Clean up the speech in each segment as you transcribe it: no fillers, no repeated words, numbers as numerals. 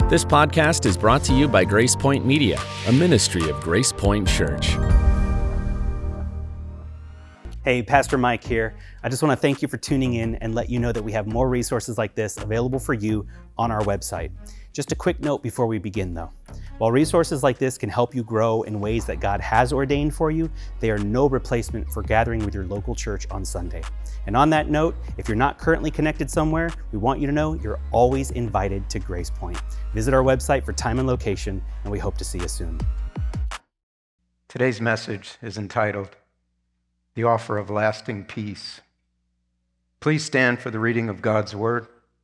This podcast is brought to you by Grace Point Media, a ministry of Grace Point Church. Hey, Pastor Mike here. I just want to thank you for tuning in and let you know that we have more resources like this available for you on our website. Just a quick note before we begin though. While resources like this can help you grow in ways that God has ordained for you, they are no replacement for gathering with your local church on Sunday. And on that note, if you're not currently connected somewhere, we want you to know you're always invited to Grace Point. Visit our website for time and location, and we hope to see you soon. Today's message is entitled, The Offer of Lasting Peace. Please stand for the reading of God's Word.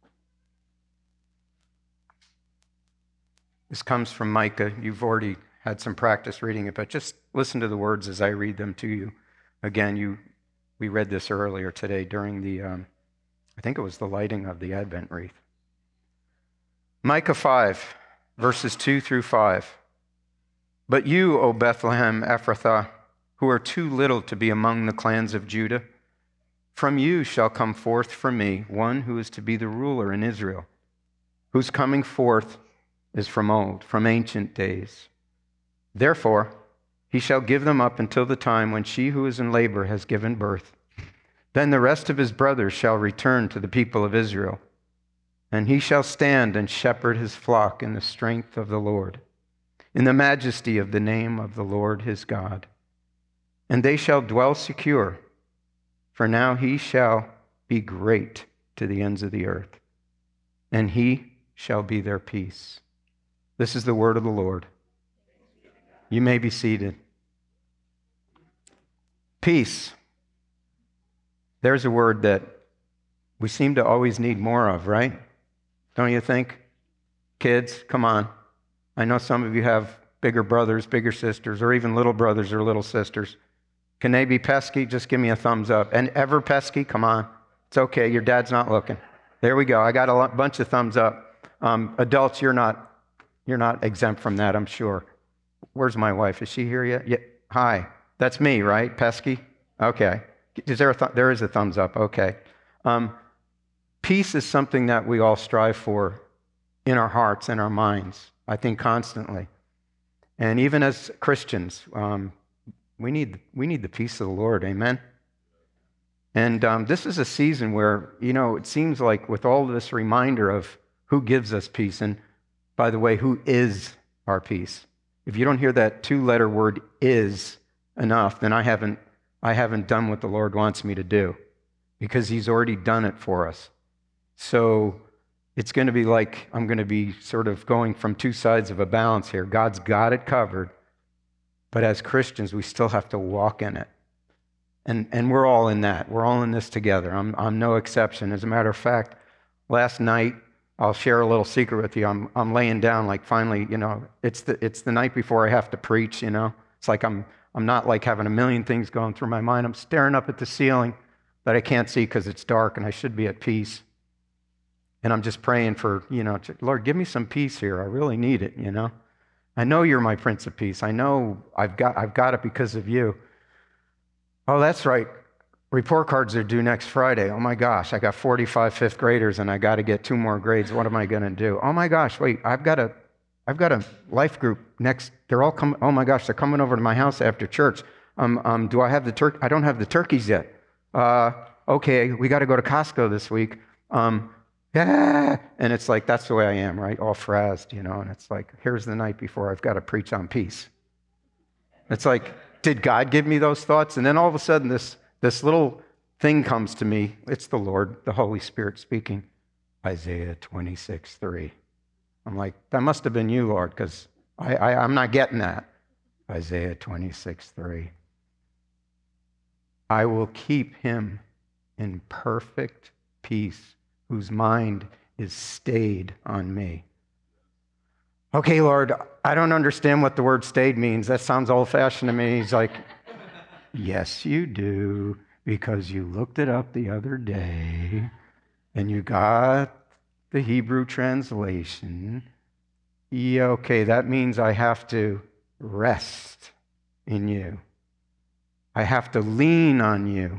This comes from Micah. You've already had some practice reading it, but just listen to the words as I read them to you. Again, we read this earlier today during the, I think it was the lighting of the Advent wreath. Micah 5, verses 2 through 5. But you, O Bethlehem Ephrathah, who are too little to be among the clans of Judah, from you shall come forth for me one who is to be the ruler in Israel, whose coming forth is from old, from ancient days. Therefore, he shall give them up until the time when she who is in labor has given birth. Then the rest of his brothers shall return to the people of Israel, and he shall stand and shepherd his flock in the strength of the Lord, in the majesty of the name of the Lord his God. And they shall dwell secure, for now he shall be great to the ends of the earth, and he shall be their peace. This is the word of the Lord. You may be seated. Peace. There's a word that we seem to always need more of, right? Don't you think? Kids, come on. I know some of you have bigger brothers, bigger sisters, or even little brothers or little sisters. Can they be pesky? Just give me a thumbs up. And ever pesky? Come on. It's okay. Your dad's not looking. There we go. I got a bunch of thumbs up. Adults, you're not exempt from that, I'm sure. Where's my wife? Is she here yet? Yeah. Hi. That's me, right? Pesky? Okay. There is a thumbs up. Okay. Peace is something that we all strive for in our hearts and our minds, I think constantly. And even as Christians, we need the peace of the Lord. Amen? And this is a season where, it seems like with all this reminder of who gives us peace, and by the way, who is our peace. If you don't hear that two-letter word is enough, then I haven't done what the Lord wants me to do, because he's already done it for us. So it's going to be like I'm going to be sort of going from two sides of a balance here. God's got it covered, but as Christians, we still have to walk in it. And we're all in that. We're all in this together. I'm no exception. As a matter of fact, last night, I'll share a little secret with you. I'm laying down, like finally, it's the night before I have to preach, It's like I'm not like having a million things going through my mind. I'm staring up at the ceiling that I can't see because it's dark and I should be at peace. And I'm just praying for, Lord, give me some peace here. I really need it, I know you're my Prince of Peace. I know I've got it because of you. Oh, that's right. Report cards are due next Friday. Oh my gosh, I got 45 fifth graders and I got to get 2 more grades. What am I going to do? Oh my gosh, wait, I've got a life group next. They're all coming. Oh my gosh, they're coming over to my house after church. Do I have the turkey? I don't have the turkeys yet. Okay, we got to go to Costco this week. Yeah, and it's like that's the way I am, right? All frazzed, And it's like here's the night before I've got to preach on peace. It's like, did God give me those thoughts? And then all of a sudden, this little thing comes to me. It's the Lord, the Holy Spirit speaking. Isaiah 26:3. I'm like, that must have been you, Lord, because I'm not getting that. Isaiah 26:3. I will keep him in perfect peace, whose mind is stayed on me. Okay, Lord, I don't understand what the word stayed means. That sounds old-fashioned to me. He's like, yes, you do, because you looked it up the other day, and you got the Hebrew translation. Yeah, okay, that means I have to rest in you. I have to lean on you.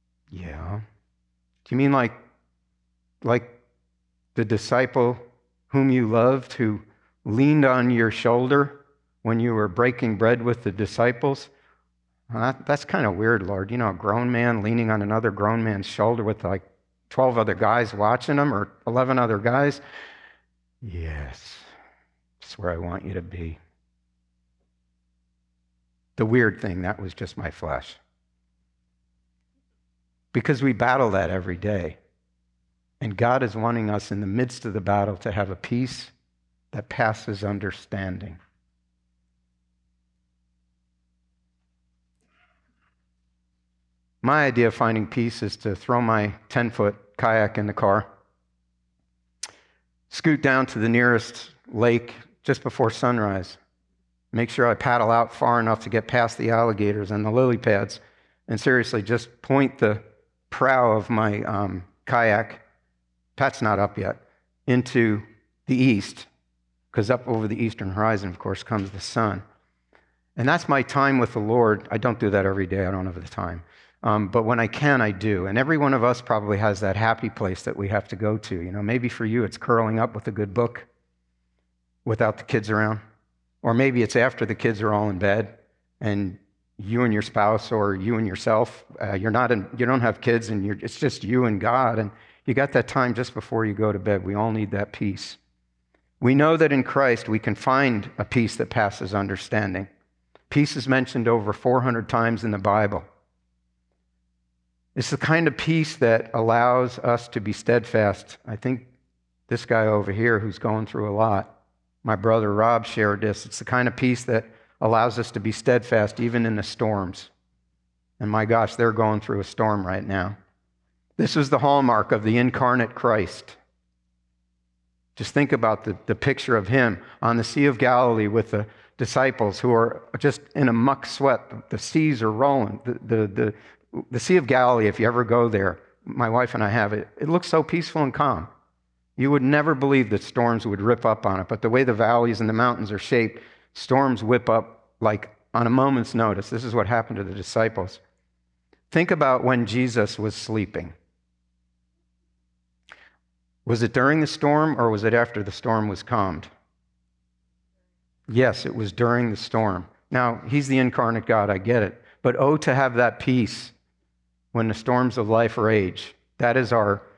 Yeah. Do you mean like the disciple whom you loved, who leaned on your shoulder when you were breaking bread with the disciples? That's kind of weird, Lord. You know, a grown man leaning on another grown man's shoulder with like 12 other guys watching him, or 11 other guys. Yes, that's where I want you to be. The weird thing, that was just my flesh. Because we battle that every day. And God is wanting us in the midst of the battle to have a peace that passes understanding. My idea of finding peace is to throw my 10-foot kayak in the car, scoot down to the nearest lake just before sunrise, make sure I paddle out far enough to get past the alligators and the lily pads, and seriously just point the prow of my kayak, that's not up yet, into the east, because up over the eastern horizon, of course, comes the sun. And that's my time with the Lord. I don't do that every day. I don't have the time. But when I can, I do. And every one of us probably has that happy place that we have to go to. You know, maybe for you, it's curling up with a good book without the kids around. Or maybe it's after the kids are all in bed and you and your spouse or you and yourself, you don't have kids and it's just you and God. And you got that time just before you go to bed. We all need that peace. We know that in Christ we can find a peace that passes understanding. Peace is mentioned over 400 times in the Bible. It's the kind of peace that allows us to be steadfast. I think this guy over here who's going through a lot, my brother Rob shared this. It's the kind of peace that allows us to be steadfast even in the storms. And my gosh, they're going through a storm right now. This is the hallmark of the incarnate Christ. Just think about the picture of him on the Sea of Galilee with the disciples who are just in a muck sweat. The seas are rolling. The Sea of Galilee, if you ever go there, my wife and I have it, it looks so peaceful and calm. You would never believe that storms would rip up on it, but the way the valleys and the mountains are shaped, storms whip up like on a moment's notice. This is what happened to the disciples. Think about when Jesus was sleeping. Was it during the storm or was it after the storm was calmed? Yes, it was during the storm. Now, he's the incarnate God, I get it. But oh, to have that peace when the storms of life rage. That is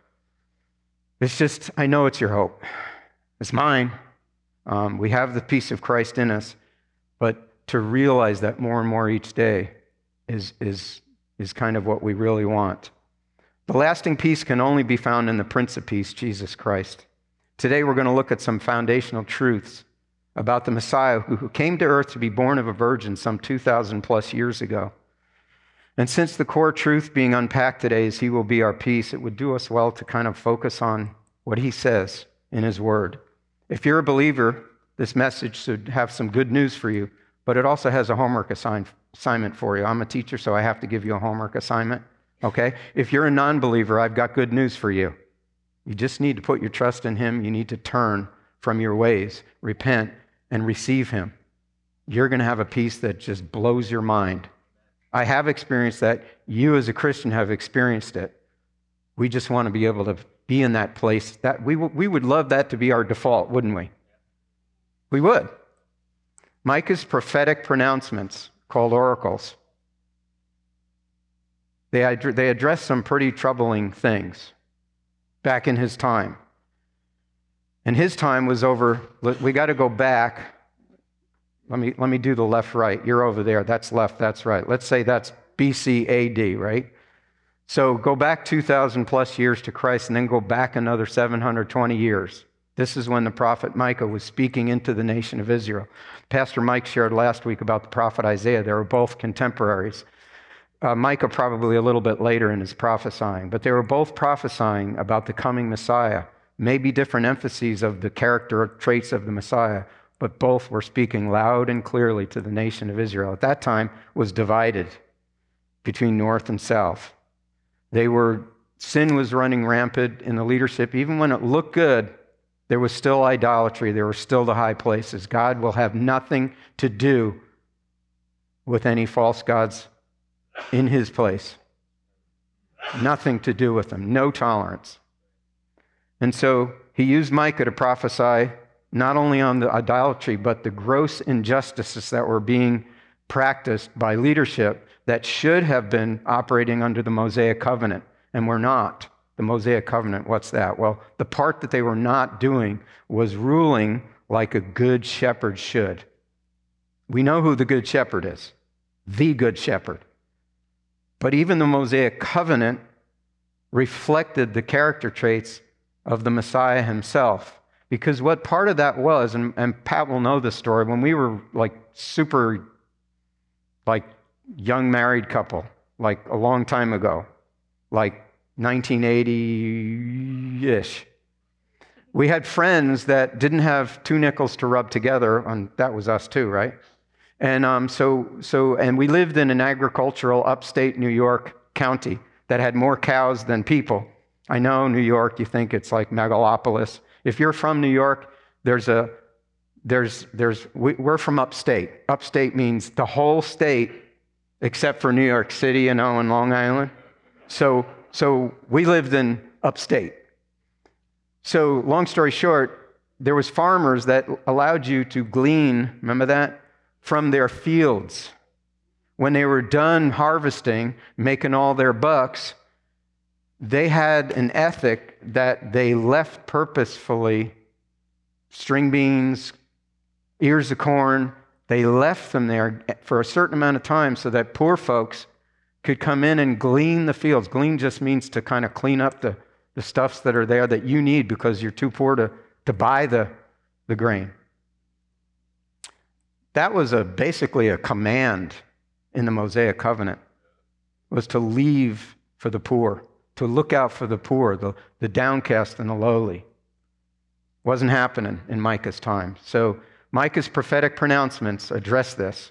I know it's your hope. It's mine. We have the peace of Christ in us, but to realize that more and more each day is kind of what we really want. The lasting peace can only be found in the Prince of Peace, Jesus Christ. Today we're going to look at some foundational truths about the Messiah who came to earth to be born of a virgin some 2,000 plus years ago. And since the core truth being unpacked today is he will be our peace, it would do us well to kind of focus on what he says in his word. If you're a believer, this message should have some good news for you, but it also has a homework assignment for you. I'm a teacher, so I have to give you a homework assignment, okay? If you're a non-believer, I've got good news for you. You just need to put your trust in him. You need to turn from your ways, repent, and receive him. You're going to have a peace that just blows your mind. I have experienced that. You as a Christian have experienced it. We just want to be able to be in that place. That we would love that to be our default, wouldn't we? We would. Micah's prophetic pronouncements, called oracles, they address some pretty troubling things back in his time. And his time was over. We got to go back. Let me do the left, right. You're over there. That's left, that's right. Let's say that's BC AD, right? So go back 2,000 plus years to Christ and then go back another 720 years. This is when the prophet Micah was speaking into the nation of Israel. Pastor Mike shared last week about the prophet Isaiah. They were both contemporaries. Micah probably a little bit later in his prophesying, but they were both prophesying about the coming Messiah. Maybe different emphases of the character traits of the Messiah, but both were speaking loud and clearly to the nation of Israel. At that time, was divided between north and south. Sin was running rampant in the leadership. Even when it looked good, there was still idolatry. There were still the high places. God will have nothing to do with any false gods in his place. Nothing to do with them. No tolerance. And so he used Micah to prophesy not only on the idolatry, but the gross injustices that were being practiced by leadership that should have been operating under the Mosaic covenant and were not. The Mosaic covenant, what's that? Well, the part that they were not doing was ruling like a good shepherd should. We know who the good shepherd is, the good shepherd. But even the Mosaic covenant reflected the character traits of the Messiah himself. Because what part of that was, and Pat will know this story, when we were super young married couple, a long time ago, 1980-ish, we had friends that didn't have 2 nickels to rub together, and that was us too, right? And and we lived in an agricultural upstate New York county that had more cows than people. I know New York, you think it's like megalopolis. If you're from New York, we're from upstate. Upstate means the whole state except for New York City, and Long Island. So we lived in upstate. So long story short, there was farmers that allowed you to glean, remember that, from their fields. When they were done harvesting, making all their bucks, they had an ethic that they left purposefully, string beans, ears of corn, they left them there for a certain amount of time so that poor folks could come in and glean the fields. Glean just means to kind of clean up the stuffs that are there that you need because you're too poor to buy the grain. That was basically a command in the Mosaic covenant, was to leave for the poor, to look out for the poor, the downcast and the lowly. Wasn't happening in Micah's time. So Micah's prophetic pronouncements address this.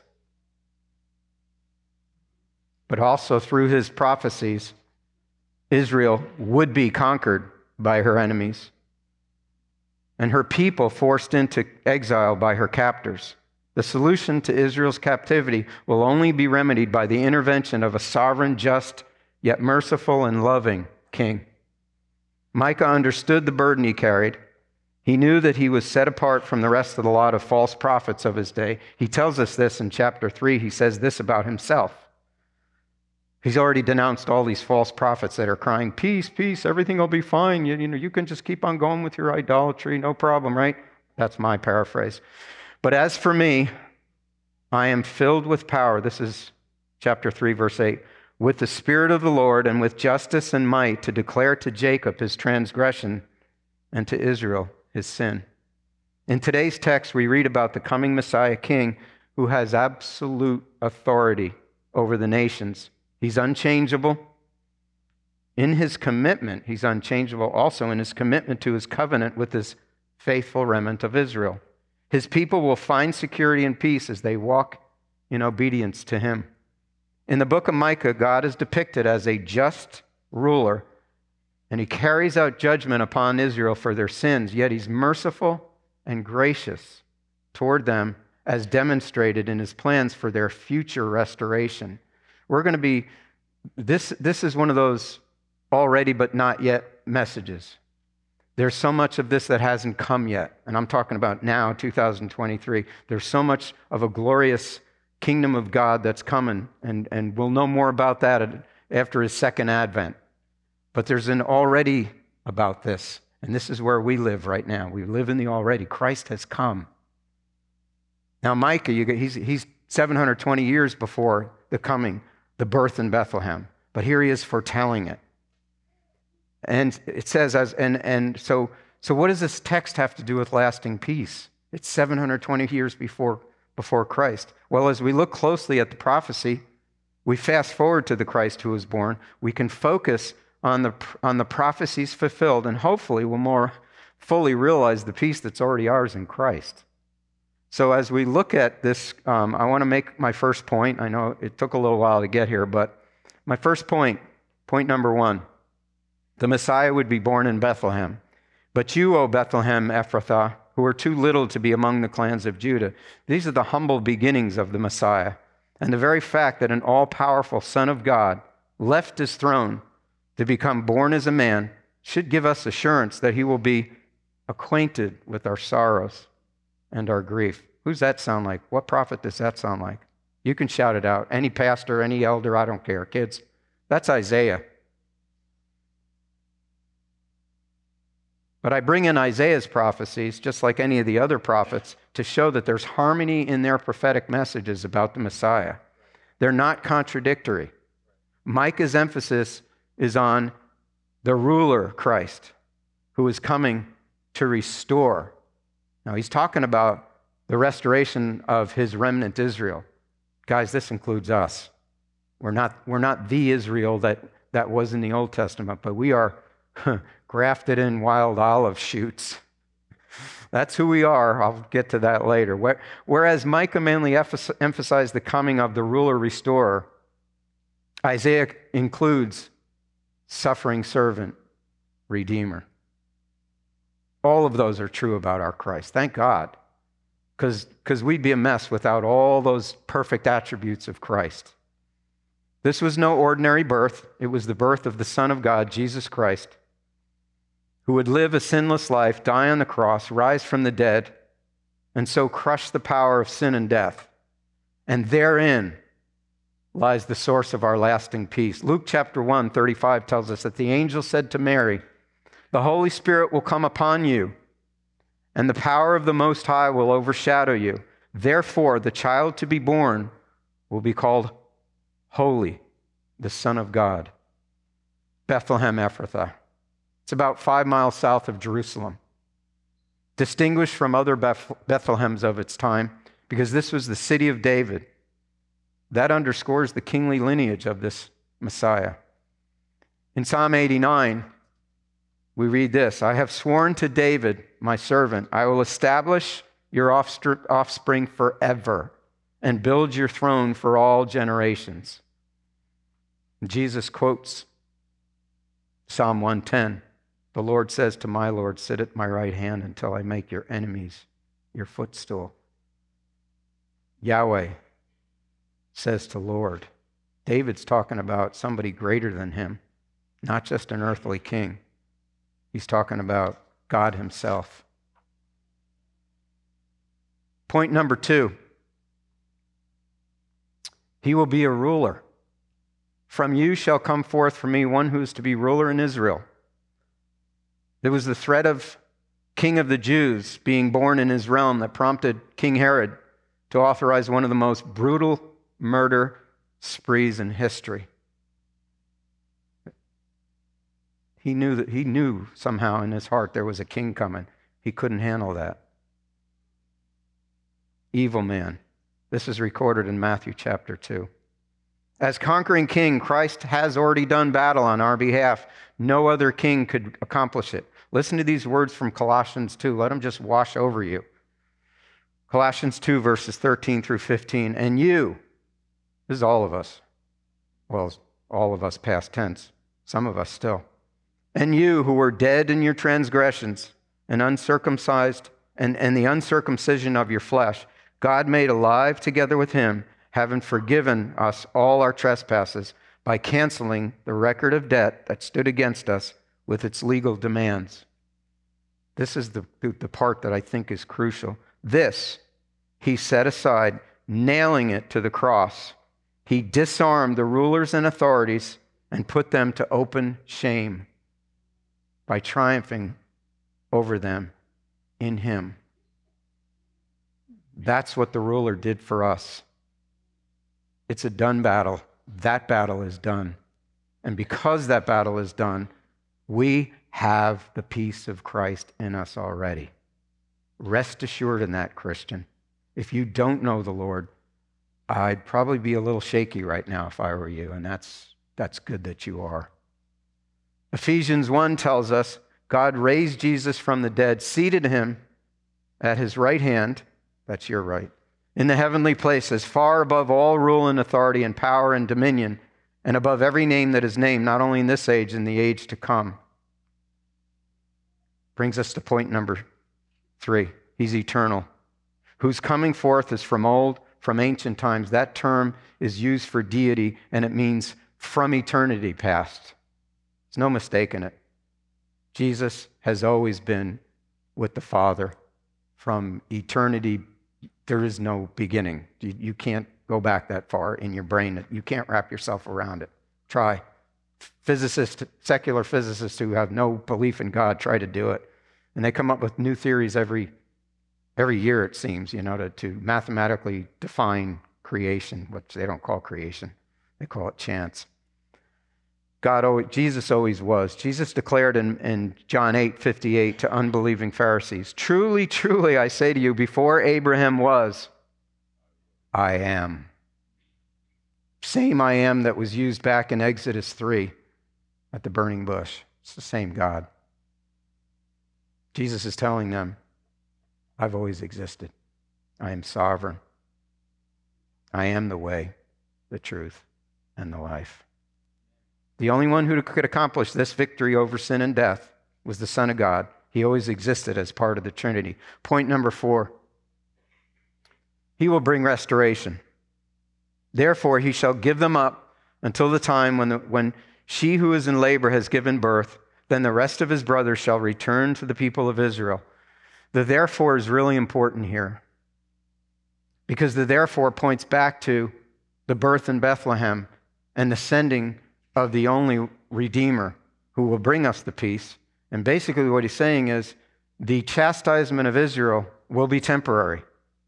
But also through his prophecies, Israel would be conquered by her enemies and her people forced into exile by her captors. The solution to Israel's captivity will only be remedied by the intervention of a sovereign, just, yet merciful and loving king. Micah understood the burden he carried. He knew that he was set apart from the rest of the lot of false prophets of his day. He tells us this in chapter 3. He says this about himself. He's already denounced all these false prophets that are crying, peace, peace, everything will be fine. You can just keep on going with your idolatry, no problem, right? That's my paraphrase. But as for me, I am filled with power. This is chapter 3, verse 8. With the Spirit of the Lord and with justice and might to declare to Jacob his transgression and to Israel his sin. In today's text, we read about the coming Messiah King who has absolute authority over the nations. He's unchangeable. In his commitment, he's unchangeable also in his commitment to his covenant with his faithful remnant of Israel. His people will find security and peace as they walk in obedience to him. In the book of Micah, God is depicted as a just ruler, and he carries out judgment upon Israel for their sins, yet he's merciful and gracious toward them as demonstrated in his plans for their future restoration. We're going to be, this is one of those already but not yet messages. There's so much of this that hasn't come yet, and I'm talking about now, 2023. There's so much of a glorious kingdom of God that's coming, and we'll know more about that after his second advent. But there's an already about this, and this is where we live right now. We live in the already. Christ has come. Now Micah, he's 720 years before the coming, the birth in Bethlehem, but here he is foretelling it. And it says, so what does this text have to do with lasting peace? It's 720 years before Christ. Well, as we look closely at the prophecy, we fast forward to the Christ who was born. We can focus on the prophecies fulfilled, and hopefully we'll more fully realize the peace that's already ours in Christ. So as we look at this, I want to make my first point. I know it took a little while to get here, but my first point number 1. The Messiah would be born in Bethlehem. But you, O Bethlehem Ephrathah, who are too little to be among the clans of Judah, these are the humble beginnings of the Messiah. And the very fact that an all-powerful Son of God left his throne to become born as a man should give us assurance that he will be acquainted with our sorrows and our grief. Who's that sound like? What prophet does that sound like? You can shout it out. Any pastor, any elder, I don't care. Kids, that's Isaiah. But I bring in Isaiah's prophecies, just like any of the other prophets, to show that there's harmony in their prophetic messages about the Messiah. They're not contradictory. Micah's emphasis is on the ruler, Christ, who is coming to restore. Now, he's talking about the restoration of his remnant Israel. Guys, this includes us. We're not the Israel that was in the Old Testament, but we are grafted in wild olive shoots. That's who we are. I'll get to that later. Whereas Micah mainly emphasized the coming of the ruler restorer, Isaiah includes suffering servant, redeemer. All of those are true about our Christ. Thank God, because we'd be a mess without all those perfect attributes of Christ. This was no ordinary birth. It was the birth of the Son of God, Jesus Christ, who would live a sinless life, die on the cross, rise from the dead, and so crush the power of sin and death. And therein lies the source of our lasting peace. Luke chapter 1:35 tells us that the angel said to Mary, "The Holy Spirit will come upon you, and the power of the Most High will overshadow you. Therefore, the child to be born will be called Holy, the Son of God." Bethlehem Ephrathah. It's about 5 miles south of Jerusalem. Distinguished from other Bethlehems of its time because this was the city of David. That underscores the kingly lineage of this Messiah. In Psalm 89, we read this: "I have sworn to David, my servant, I will establish your offspring forever and build your throne for all generations." Jesus quotes Psalm 110. The Lord says to my Lord, "Sit at my right hand until I make your enemies your footstool." Yahweh says to Lord. David's talking about somebody greater than him, not just an earthly king. He's talking about God himself. Point number 2. He will be a ruler. "From you shall come forth for me one who is to be ruler in Israel." There was the threat of King of the Jews being born in his realm that prompted King Herod to authorize one of the most brutal murder sprees in history. He knew somehow in his heart there was a king coming. He couldn't handle that. Evil man. This is recorded in Matthew chapter 2. As conquering king, Christ has already done battle on our behalf. No other king could accomplish it. Listen to these words from Colossians 2. Let them just wash over you. Colossians 2, verses 13 through 15. "And you," this is all of us. Well, all of us past tense. Some of us still. "And you who were dead in your transgressions and uncircumcised and the uncircumcision of your flesh, God made alive together with him, having forgiven us all our trespasses by canceling the record of debt that stood against us with its legal demands." This is the part that I think is crucial. "This he set aside, nailing it to the cross. He disarmed the rulers and authorities and put them to open shame by triumphing over them in him." That's what the ruler did for us. It's a done battle. That battle is done. And because that battle is done, we have the peace of Christ in us already. Rest assured in that, Christian. If you don't know the Lord, I'd probably be a little shaky right now if I were you, and that's good that you are. Ephesians 1 tells us God raised Jesus from the dead, seated him at his right hand, that's your right, in the heavenly places, far above all rule and authority and power and dominion, and above every name that is named, not only in this age, in the age to come. Brings us to point number 3. He's eternal. Whose coming forth is from old, from ancient times. That term is used for deity, and it means from eternity past. There's no mistake in it. Jesus has always been with the Father from eternity. There is no beginning. You can't go back that far in your brain. You can't wrap yourself around it. Try. Physicists, secular physicists who have no belief in God, try to do it. And they come up with new theories every year, it seems, to mathematically define creation, which they don't call creation. They call it chance. Jesus always was. Jesus declared in John 8:58 to unbelieving Pharisees, "Truly, truly, I say to you, before Abraham was, I am." Same I am that was used back in Exodus 3 at the burning bush. It's the same God. Jesus is telling them, I've always existed. I am sovereign. I am the way, the truth, and the life. The only one who could accomplish this victory over sin and death was the Son of God. He always existed as part of the Trinity. Point number 4. He will bring restoration. Therefore, he shall give them up until the time when she who is in labor has given birth. Then the rest of his brothers shall return to the people of Israel. The therefore is really important here, because the therefore points back to the birth in Bethlehem and the sending of the only Redeemer who will bring us the peace. And basically what he's saying is the chastisement of Israel will be temporary.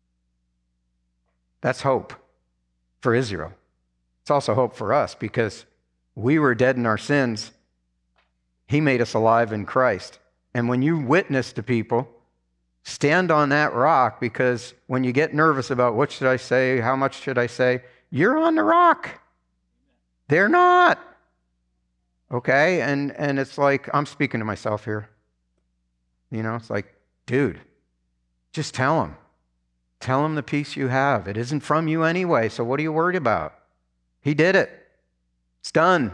That's hope for Israel. It's also hope for us, because we were dead in our sins. He made us alive in Christ. And when you witness to people, stand on that rock, because when you get nervous about what should I say, how much should I say, you're on the rock. They're not. Okay? And it's like, I'm speaking to myself here. It's like, dude, just tell them. Tell them the peace you have. It isn't from you anyway, so what are you worried about? He did it. It's done.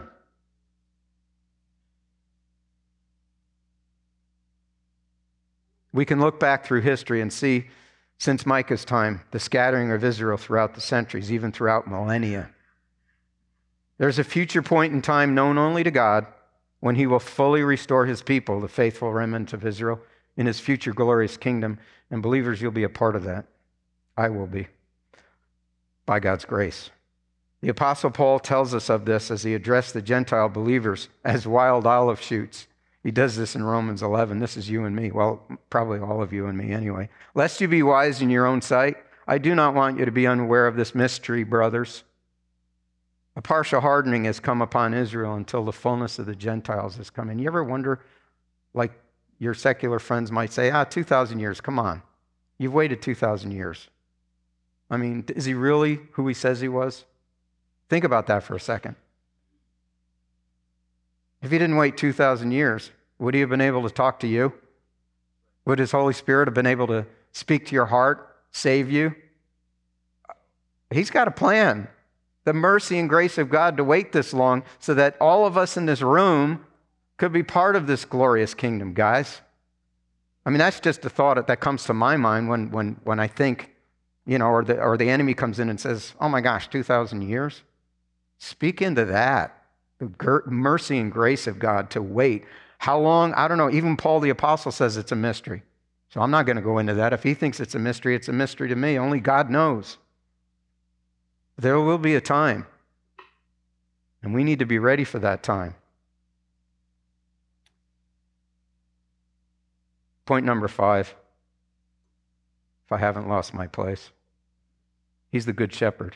We can look back through history and see, since Micah's time, the scattering of Israel throughout the centuries, even throughout millennia. There's a future point in time known only to God when he will fully restore his people, the faithful remnant of Israel, in his future glorious kingdom. And believers, you'll be a part of that. I will be, by God's grace. The Apostle Paul tells us of this as he addressed the Gentile believers as wild olive shoots. He does this in Romans 11. This is you and me. Well, probably all of you and me anyway. Lest you be wise in your own sight, I do not want you to be unaware of this mystery, brothers. A partial hardening has come upon Israel until the fullness of the Gentiles has come in. You ever wonder, like your secular friends might say, 2,000 years, come on. You've waited 2,000 years. I mean, is he really who he says he was? Think about that for a second. If he didn't wait 2,000 years, would he have been able to talk to you? Would his Holy Spirit have been able to speak to your heart, save you? He's got a plan. The mercy and grace of God to wait this long so that all of us in this room could be part of this glorious kingdom, guys. I mean, that's just a thought that comes to my mind when I think, or the enemy comes in and says, oh my gosh, 2,000 years? Speak into that. The mercy and grace of God to wait. How long? I don't know. Even Paul the Apostle says it's a mystery. So I'm not going to go into that. If he thinks it's a mystery to me. Only God knows. There will be a time. And we need to be ready for that time. Point number 5. If I haven't lost my place. He's the good shepherd.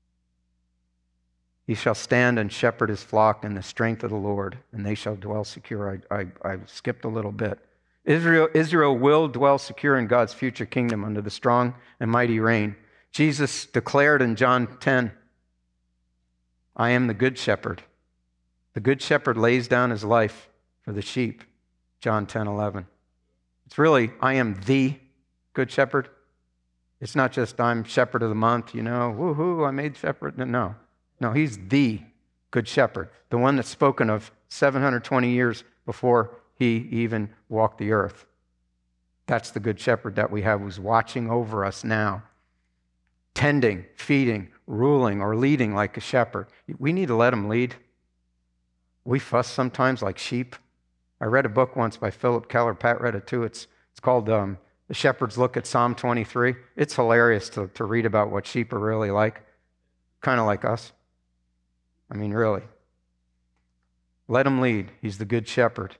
He shall stand and shepherd his flock in the strength of the Lord, and they shall dwell secure. I skipped a little bit. Israel will dwell secure in God's future kingdom under the strong and mighty reign. Jesus declared in John 10, I am the good shepherd. The good shepherd lays down his life for the sheep. John 10:11. It's really, I am the good shepherd. It's not just I'm shepherd of the month, woohoo, I made shepherd. No, he's the good shepherd, the one that's spoken of 720 years before he even walked the earth. That's the good shepherd that we have, who's watching over us now, tending, feeding, ruling, or leading like a shepherd. We need to let him lead. We fuss sometimes like sheep. I read a book once by Philip Keller. Pat read it too. It's It's called The Shepherd's Look at Psalm 23. It's hilarious to read about what sheep are really like, kind of like us. I mean, really. Let him lead. He's the good shepherd.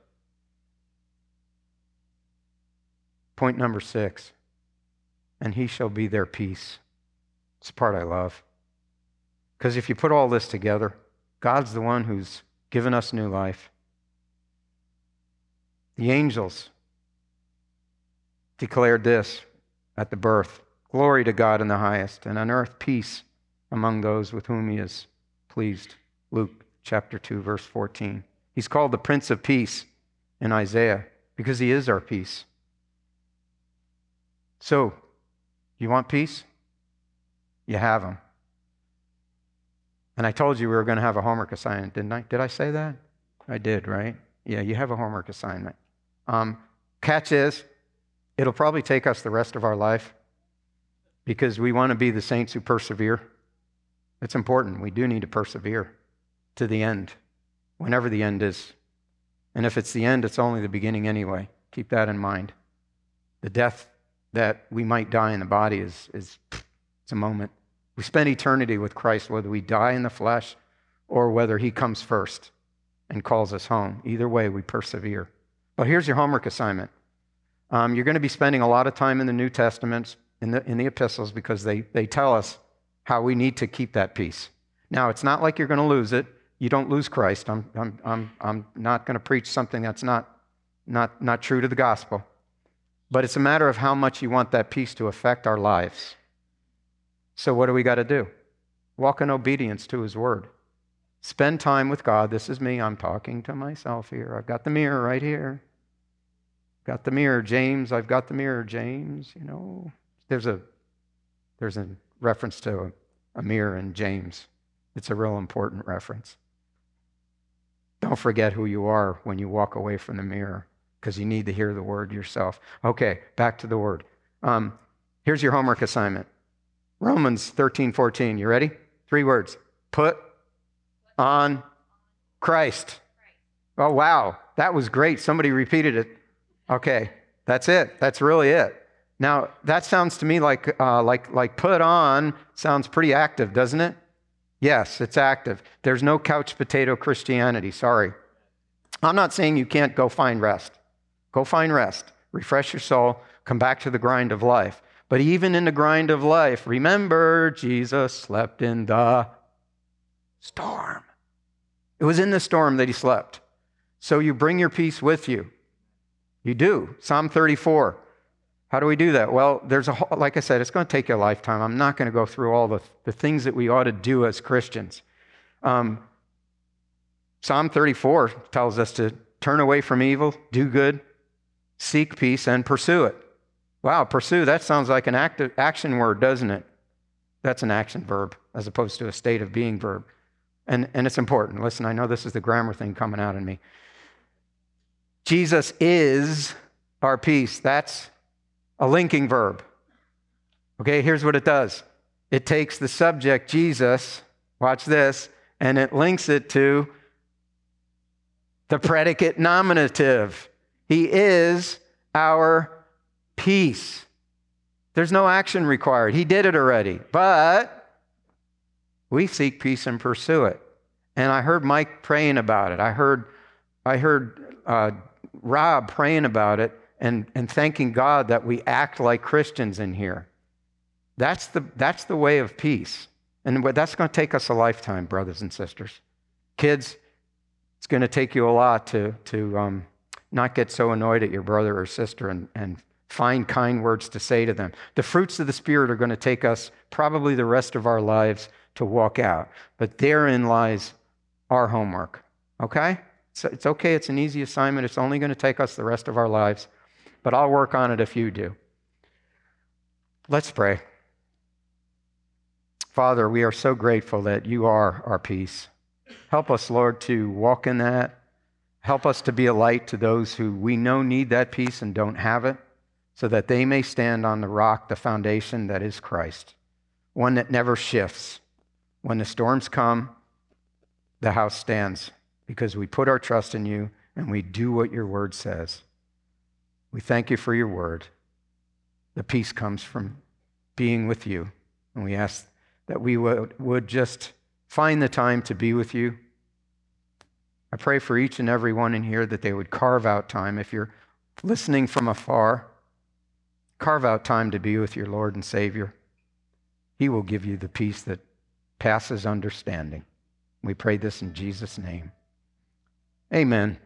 Point number 6. And he shall be their peace. It's the part I love. Because if you put all this together, God's the one who's given us new life. The angels declared this at the birth: glory to God in the highest, and on earth peace among those with whom he is pleased. Luke chapter 2, verse 14. He's called the Prince of Peace in Isaiah because he is our peace. So, you want peace? You have him. And I told you we were going to have a homework assignment, didn't I? Did I say that? I did, right? Yeah, you have a homework assignment. Catch is, it'll probably take us the rest of our life because we want to be the saints who persevere. It's important. We do need to persevere to the end, whenever the end is. And if it's the end, it's only the beginning anyway. Keep that in mind. The death that we might die in the body is it's a moment. We spend eternity with Christ, whether we die in the flesh or whether he comes first and calls us home. Either way, we persevere. But here's your homework assignment. You're going to be spending a lot of time in the New Testament, in the epistles, because they tell us how we need to keep that peace. Now, it's not like you're going to lose it. You don't lose Christ. I'm not going to preach something that's not true to the gospel. But it's a matter of how much you want that peace to affect our lives. So what do we got to do? Walk in obedience to his word. Spend time with God. This is me. I'm talking to myself here. I've got the mirror right here. Got the mirror, James. I've got the mirror, James. You know, there's a reference to a mirror in James. It's a real important reference. Don't forget who you are when you walk away from the mirror, because you need to hear the word yourself. Okay, back to the word. Here's your homework assignment. Romans 13:14. You ready? 3 words. Put on Christ. Oh, wow. That was great. Somebody repeated it. Okay, that's it. That's really it. Now, that sounds to me like put on sounds pretty active, doesn't it? Yes, it's active. There's no couch potato Christianity. Sorry. I'm not saying you can't go find rest. Go find rest. Refresh your soul. Come back to the grind of life. But even in the grind of life, remember, Jesus slept in the storm. It was in the storm that he slept. So you bring your peace with you. You do. Psalm 34. How do we do that? Well, like I said, it's going to take you a lifetime. I'm not going to go through all the things that we ought to do as Christians. Psalm 34 tells us to turn away from evil, do good, seek peace, and pursue it. Wow, pursue, that sounds like an action word, doesn't it? That's an action verb as opposed to a state of being verb. And it's important. Listen, I know this is the grammar thing coming out in me. Jesus is our peace. That's a linking verb. Okay, here's what it does. It takes the subject, Jesus, watch this, and it links it to the predicate nominative. He is our peace. There's no action required. He did it already. But we seek peace and pursue it. And I heard Mike praying about it. I heard Rob praying about it and thanking God that we act like Christians in here. That's the way of peace. And that's going to take us a lifetime, brothers and sisters. Kids, it's going to take you a lot to not get so annoyed at your brother or sister and find kind words to say to them. The fruits of the Spirit are going to take us probably the rest of our lives to walk out. But therein lies our homework. Okay? So it's okay. It's an easy assignment. It's only going to take us the rest of our lives. But I'll work on it if you do. Let's pray. Father, we are so grateful that you are our peace. Help us, Lord, to walk in that. Help us to be a light to those who we know need that peace and don't have it, so that they may stand on the rock, the foundation that is Christ, one that never shifts. When the storms come, the house stands because we put our trust in you and we do what your word says. We thank you for your word. The peace comes from being with you. And we ask that we would just find the time to be with you. I pray for each and every one in here that they would carve out time. If you're listening from afar, carve out time to be with your Lord and Savior. He will give you the peace that passes understanding. We pray this in Jesus' name. Amen.